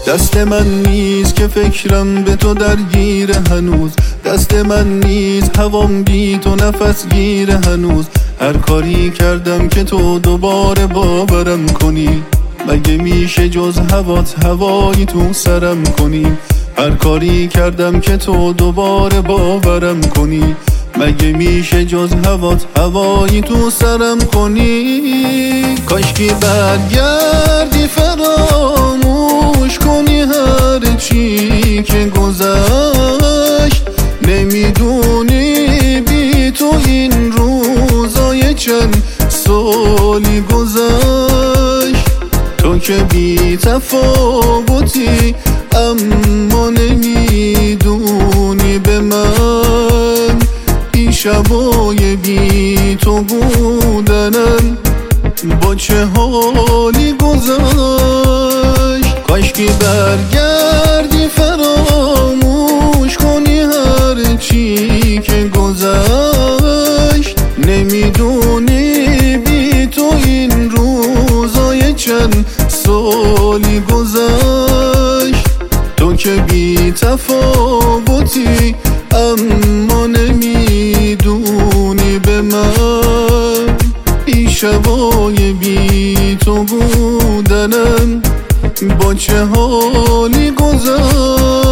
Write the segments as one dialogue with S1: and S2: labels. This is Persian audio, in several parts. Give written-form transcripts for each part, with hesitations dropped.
S1: دست من نیست که فکرم به تو درگیره هنوز، دست من نیست هوام بی تو نفس گیره هنوز. هر کاری کردم که تو دوباره باورم کنی، مگه میشه جز هوات هوایی تو سرم کنی؟ هر کاری کردم که تو دوباره باورم کنی، مگه میشه جز هوات هوایی تو سرم کنی؟ کاشکی برگردی فراموش کنی هر چی که گذشت. نمیدونی بی تو این روزای چند سالی گذشت. تو که بی تفاوتی اما نمیدونی به من این شبای بی تو بودنن با چه حالی گذشت. کاشکی برگردی فراموش کنی هر چی که گذشت. نمیدونی بی تو این روزای چند سالی گذشت. تو که بی تفاوتی اما نمیدونی به من این شبای بی تو بودنم با چه حالی گذشت.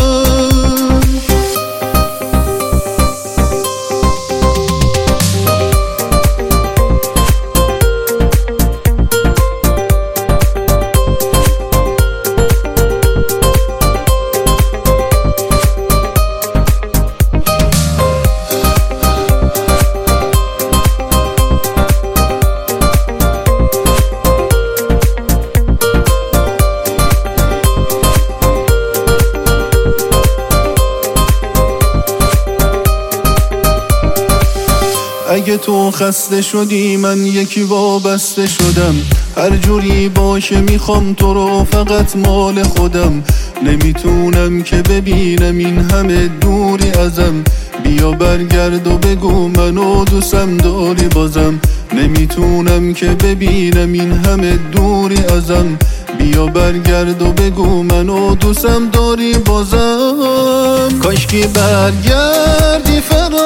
S1: اگه تو خسته شدی من یکی وابسته شدم، هر جوری باشه میخوام تو رو فقط مال خودم. نمیتونم که ببینم این همه دوری ازم، بیا برگرد و بگو منو دوستم داری بازم. نمیتونم که ببینم این همه دوری ازم، بیا برگرد و بگو منو دوستم داری بازم. کاشکی برگردی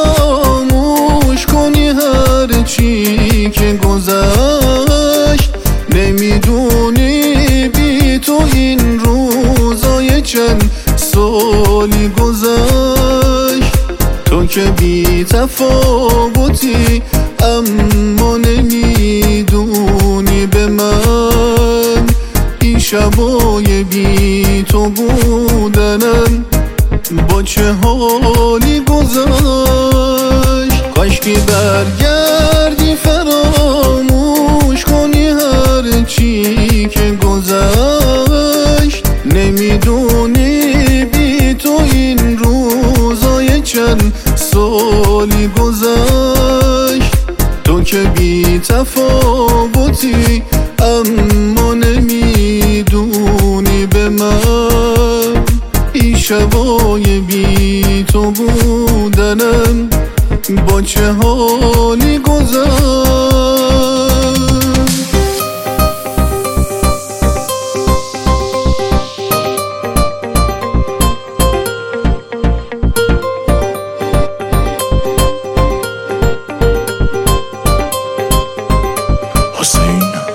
S1: فراموش کنی هر چی که گذشت. نمیدونی بی تو این روزای چند سالی گذشت. تو که بی تفاوتی اما نمیدونی به من این شبای بی تو بودنن با چه حالی گذشت. کاشکی برگردی فراموش کنی هر چی که گذشت. نمیدونی بی تو این روزای چند سالی گذشت. تو که بی تفاوتی اما نمیدونی به من این شبای بی تو بودنم با چه حالی گذشت.
S2: حسین